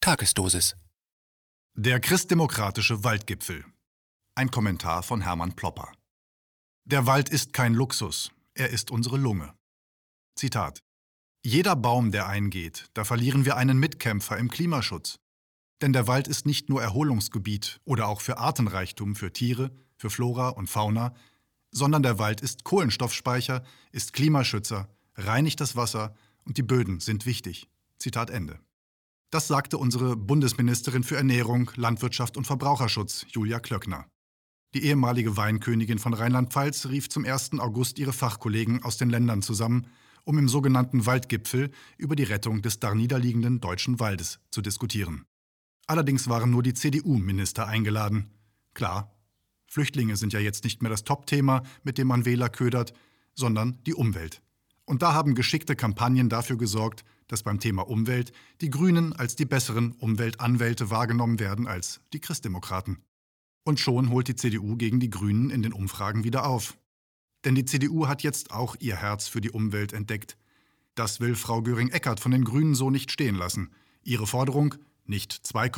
Tagesdosis. Der christdemokratische Waldgipfel. Ein Kommentar von Hermann Plopper. Der Wald ist kein Luxus, er ist unsere Lunge. Zitat: Jeder Baum, der eingeht, da verlieren wir einen Mitkämpfer im Klimaschutz. Denn der Wald ist nicht nur Erholungsgebiet oder auch für Artenreichtum für Tiere, für Flora und Fauna, sondern der Wald ist Kohlenstoffspeicher, ist Klimaschützer, reinigt das Wasser und die Böden sind wichtig. Zitat Ende. Das sagte unsere Bundesministerin für Ernährung, Landwirtschaft und Verbraucherschutz, Julia Klöckner. Die ehemalige Weinkönigin von Rheinland-Pfalz rief zum 1. August ihre Fachkollegen aus den Ländern zusammen, um im sogenannten Waldgipfel über die Rettung des darniederliegenden deutschen Waldes zu diskutieren. Allerdings waren nur die CDU-Minister eingeladen. Klar, Flüchtlinge sind ja jetzt nicht mehr das Top-Thema, mit dem man Wähler ködert, sondern die Umwelt. Und da haben geschickte Kampagnen dafür gesorgt, dass beim Thema Umwelt die Grünen als die besseren Umweltanwälte wahrgenommen werden als die Christdemokraten. Und schon holt die CDU gegen die Grünen in den Umfragen wieder auf. Denn die CDU hat jetzt auch ihr Herz für die Umwelt entdeckt. Das will Frau Göring-Eckardt von den Grünen so nicht stehen lassen. Ihre Forderung: nicht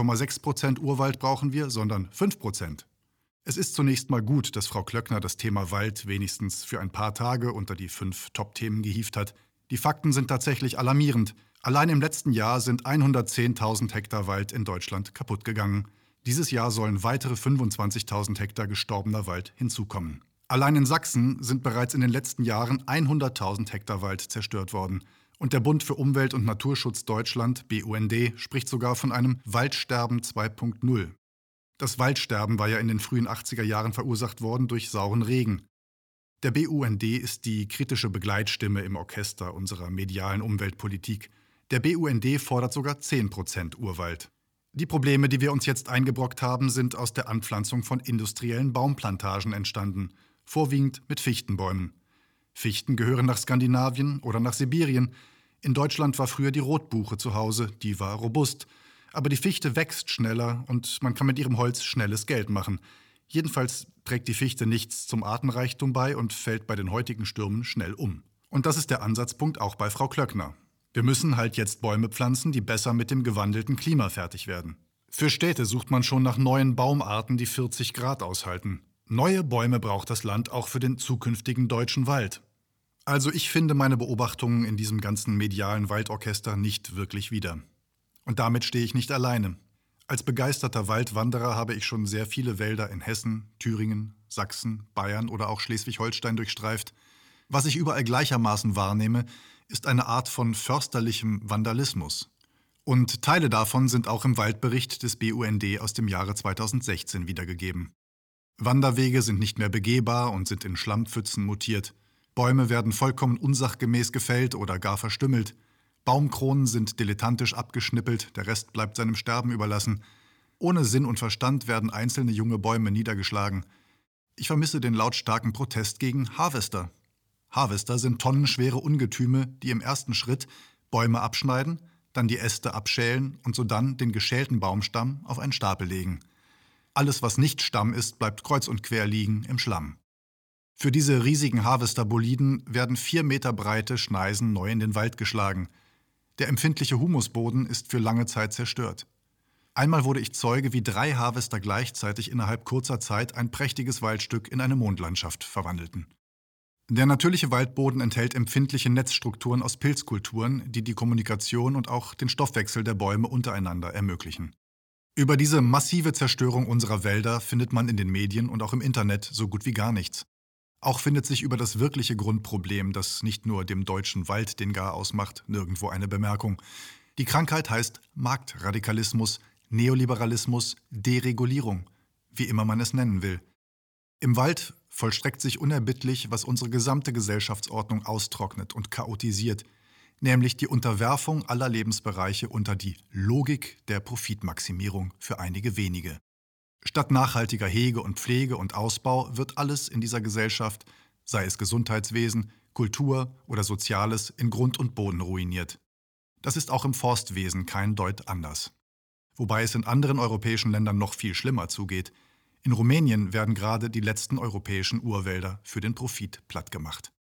2,6% Urwald brauchen wir, sondern 5%. Es ist zunächst mal gut, dass Frau Klöckner das Thema Wald wenigstens für ein paar Tage unter die 5 Top-Themen gehievt hat. Die Fakten sind tatsächlich alarmierend. Allein im letzten Jahr sind 110.000 Hektar Wald in Deutschland kaputt gegangen. Dieses Jahr sollen weitere 25.000 Hektar gestorbener Wald hinzukommen. Allein in Sachsen sind bereits in den letzten Jahren 100.000 Hektar Wald zerstört worden. Und der Bund für Umwelt und Naturschutz Deutschland, BUND, spricht sogar von einem Waldsterben 2.0. Das Waldsterben war ja in den frühen 80er Jahren verursacht worden durch sauren Regen. Der BUND ist die kritische Begleitstimme im Orchester unserer medialen Umweltpolitik. Der BUND fordert sogar 10% Urwald. Die Probleme, die wir uns jetzt eingebrockt haben, sind aus der Anpflanzung von industriellen Baumplantagen entstanden, vorwiegend mit Fichtenbäumen. Fichten gehören nach Skandinavien oder nach Sibirien. In Deutschland war früher die Rotbuche zu Hause, die war robust. Aber die Fichte wächst schneller und man kann mit ihrem Holz schnelles Geld machen. Jedenfalls trägt die Fichte nichts zum Artenreichtum bei und fällt bei den heutigen Stürmen schnell um. Und das ist der Ansatzpunkt auch bei Frau Klöckner. Wir müssen halt jetzt Bäume pflanzen, die besser mit dem gewandelten Klima fertig werden. Für Städte sucht man schon nach neuen Baumarten, die 40 Grad aushalten. Neue Bäume braucht das Land auch für den zukünftigen deutschen Wald. Also ich finde meine Beobachtungen in diesem ganzen medialen Waldorchester nicht wirklich wieder. Und damit stehe ich nicht alleine. Als begeisterter Waldwanderer habe ich schon sehr viele Wälder in Hessen, Thüringen, Sachsen, Bayern oder auch Schleswig-Holstein durchstreift. Was ich überall gleichermaßen wahrnehme, ist eine Art von försterlichem Vandalismus. Und Teile davon sind auch im Waldbericht des BUND aus dem Jahre 2016 wiedergegeben. Wanderwege sind nicht mehr begehbar und sind in Schlammpfützen mutiert. Bäume werden vollkommen unsachgemäß gefällt oder gar verstümmelt. Baumkronen sind dilettantisch abgeschnippelt, der Rest bleibt seinem Sterben überlassen. Ohne Sinn und Verstand werden einzelne junge Bäume niedergeschlagen. Ich vermisse den lautstarken Protest gegen Harvester. Harvester sind tonnenschwere Ungetüme, die im ersten Schritt Bäume abschneiden, dann die Äste abschälen und sodann den geschälten Baumstamm auf einen Stapel legen. Alles, was nicht Stamm ist, bleibt kreuz und quer liegen im Schlamm. Für diese riesigen Harvesterboliden werden 4 Meter breite Schneisen neu in den Wald geschlagen. Der empfindliche Humusboden ist für lange Zeit zerstört. Einmal wurde ich Zeuge, wie 3 Harvester gleichzeitig innerhalb kurzer Zeit ein prächtiges Waldstück in eine Mondlandschaft verwandelten. Der natürliche Waldboden enthält empfindliche Netzstrukturen aus Pilzkulturen, die die Kommunikation und auch den Stoffwechsel der Bäume untereinander ermöglichen. Über diese massive Zerstörung unserer Wälder findet man in den Medien und auch im Internet so gut wie gar nichts. Auch findet sich über das wirkliche Grundproblem, das nicht nur dem deutschen Wald den Gar ausmacht, nirgendwo eine Bemerkung. Die Krankheit heißt Marktradikalismus, Neoliberalismus, Deregulierung, wie immer man es nennen will. Im Wald vollstreckt sich unerbittlich, was unsere gesamte Gesellschaftsordnung austrocknet und chaotisiert, nämlich die Unterwerfung aller Lebensbereiche unter die Logik der Profitmaximierung für einige wenige. Statt nachhaltiger Hege und Pflege und Ausbau wird alles in dieser Gesellschaft, sei es Gesundheitswesen, Kultur oder Soziales, in Grund und Boden ruiniert. Das ist auch im Forstwesen kein Deut anders. Wobei es in anderen europäischen Ländern noch viel schlimmer zugeht. In Rumänien werden gerade die letzten europäischen Urwälder für den Profit plattgemacht.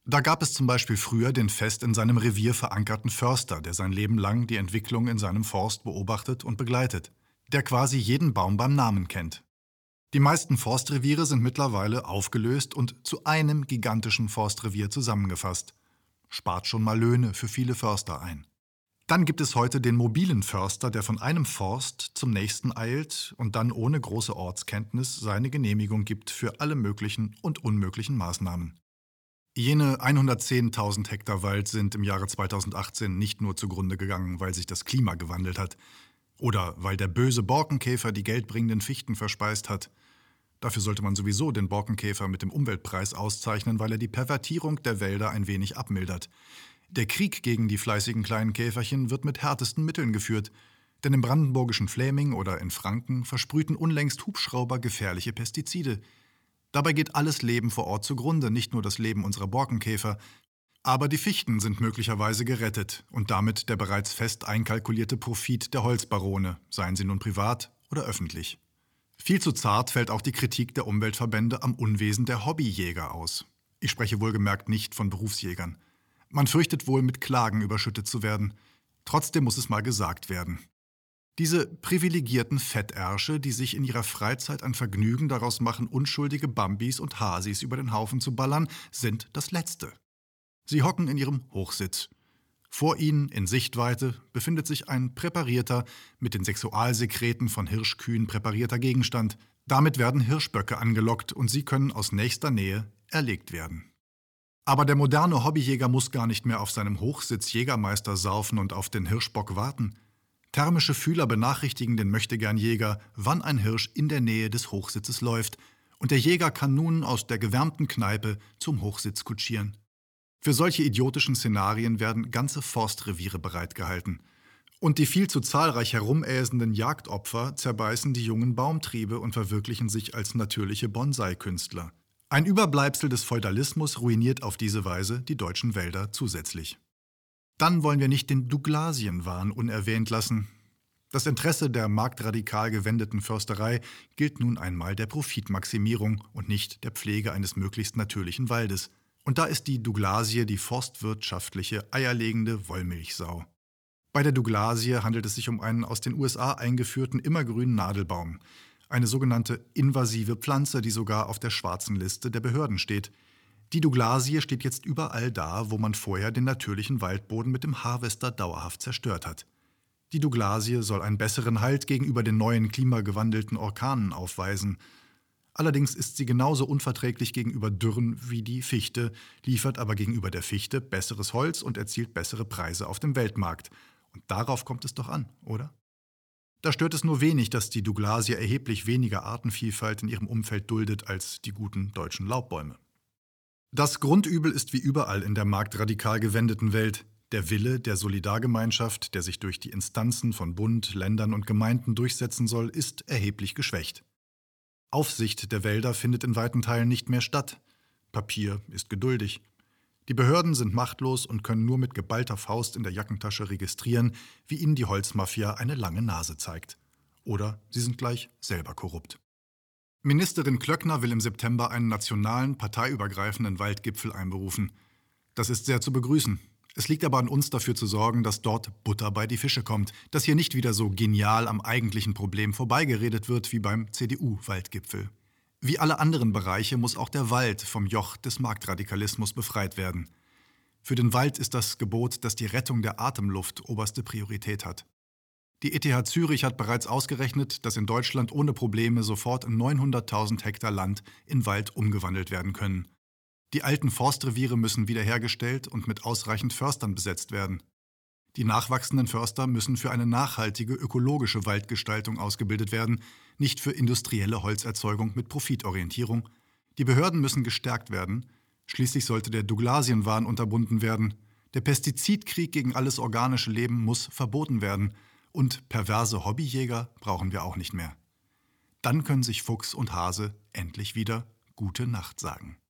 Da gab es zum Beispiel früher den fest in seinem Revier verankerten Förster, der sein Leben lang die Entwicklung in seinem Forst beobachtet und begleitet, der quasi jeden Baum beim Namen kennt. Die meisten Forstreviere sind mittlerweile aufgelöst und zu einem gigantischen Forstrevier zusammengefasst. Spart schon mal Löhne für viele Förster ein. Dann gibt es heute den mobilen Förster, der von einem Forst zum nächsten eilt und dann ohne große Ortskenntnis seine Genehmigung gibt für alle möglichen und unmöglichen Maßnahmen. Jene 110.000 Hektar Wald sind im Jahre 2018 nicht nur zugrunde gegangen, weil sich das Klima gewandelt hat oder weil der böse Borkenkäfer die geldbringenden Fichten verspeist hat. Dafür sollte man sowieso den Borkenkäfer mit dem Umweltpreis auszeichnen, weil er die Pervertierung der Wälder ein wenig abmildert. Der Krieg gegen die fleißigen kleinen Käferchen wird mit härtesten Mitteln geführt, denn im brandenburgischen Fläming oder in Franken versprühten unlängst Hubschrauber gefährliche Pestizide. Dabei geht alles Leben vor Ort zugrunde, nicht nur das Leben unserer Borkenkäfer. Aber die Fichten sind möglicherweise gerettet und damit der bereits fest einkalkulierte Profit der Holzbarone, seien sie nun privat oder öffentlich. Viel zu zart fällt auch die Kritik der Umweltverbände am Unwesen der Hobbyjäger aus. Ich spreche wohlgemerkt nicht von Berufsjägern. Man fürchtet wohl, mit Klagen überschüttet zu werden. Trotzdem muss es mal gesagt werden. Diese privilegierten Fettärsche, die sich in ihrer Freizeit ein Vergnügen daraus machen, unschuldige Bambis und Hasis über den Haufen zu ballern, sind das Letzte. Sie hocken in ihrem Hochsitz. Vor ihnen in Sichtweite befindet sich ein präparierter, mit den Sexualsekreten von Hirschkühen präparierter Gegenstand. Damit werden Hirschböcke angelockt und sie können aus nächster Nähe erlegt werden. Aber der moderne Hobbyjäger muss gar nicht mehr auf seinem Hochsitz Jägermeister saufen und auf den Hirschbock warten. Thermische Fühler benachrichtigen den Möchtegernjäger, wann ein Hirsch in der Nähe des Hochsitzes läuft, und der Jäger kann nun aus der gewärmten Kneipe zum Hochsitz kutschieren. Für solche idiotischen Szenarien werden ganze Forstreviere bereitgehalten. Und die viel zu zahlreich herumäsenden Jagdopfer zerbeißen die jungen Baumtriebe und verwirklichen sich als natürliche Bonsai-Künstler. Ein Überbleibsel des Feudalismus ruiniert auf diese Weise die deutschen Wälder zusätzlich. Dann wollen wir nicht den Douglasienwahn unerwähnt lassen. Das Interesse der marktradikal gewendeten Försterei gilt nun einmal der Profitmaximierung und nicht der Pflege eines möglichst natürlichen Waldes. Und da ist die Douglasie die forstwirtschaftliche, eierlegende Wollmilchsau. Bei der Douglasie handelt es sich um einen aus den USA eingeführten immergrünen Nadelbaum. Eine sogenannte invasive Pflanze, die sogar auf der schwarzen Liste der Behörden steht. Die Douglasie steht jetzt überall da, wo man vorher den natürlichen Waldboden mit dem Harvester dauerhaft zerstört hat. Die Douglasie soll einen besseren Halt gegenüber den neuen klimagewandelten Orkanen aufweisen. Allerdings ist sie genauso unverträglich gegenüber Dürren wie die Fichte, liefert aber gegenüber der Fichte besseres Holz und erzielt bessere Preise auf dem Weltmarkt. Und darauf kommt es doch an, oder? Da stört es nur wenig, dass die Douglasie erheblich weniger Artenvielfalt in ihrem Umfeld duldet als die guten deutschen Laubbäume. Das Grundübel ist wie überall in der marktradikal gewendeten Welt der Wille der Solidargemeinschaft, der sich durch die Instanzen von Bund, Ländern und Gemeinden durchsetzen soll, ist erheblich geschwächt. Aufsicht der Wälder findet in weiten Teilen nicht mehr statt. Papier ist geduldig. Die Behörden sind machtlos und können nur mit geballter Faust in der Jackentasche registrieren, wie ihnen die Holzmafia eine lange Nase zeigt. Oder sie sind gleich selber korrupt. Ministerin Klöckner will im September einen nationalen, parteiübergreifenden Waldgipfel einberufen. Das ist sehr zu begrüßen. Es liegt aber an uns, dafür zu sorgen, dass dort Butter bei die Fische kommt, dass hier nicht wieder so genial am eigentlichen Problem vorbeigeredet wird wie beim CDU-Waldgipfel. Wie alle anderen Bereiche muss auch der Wald vom Joch des Marktradikalismus befreit werden. Für den Wald ist das Gebot, dass die Rettung der Atemluft oberste Priorität hat. Die ETH Zürich hat bereits ausgerechnet, dass in Deutschland ohne Probleme sofort 900.000 Hektar Land in Wald umgewandelt werden können. Die alten Forstreviere müssen wiederhergestellt und mit ausreichend Förstern besetzt werden. Die nachwachsenden Förster müssen für eine nachhaltige, ökologische Waldgestaltung ausgebildet werden, nicht für industrielle Holzerzeugung mit Profitorientierung. Die Behörden müssen gestärkt werden. Schließlich sollte der Douglasienwahn unterbunden werden. Der Pestizidkrieg gegen alles organische Leben muss verboten werden. Und perverse Hobbyjäger brauchen wir auch nicht mehr. Dann können sich Fuchs und Hase endlich wieder Gute Nacht sagen.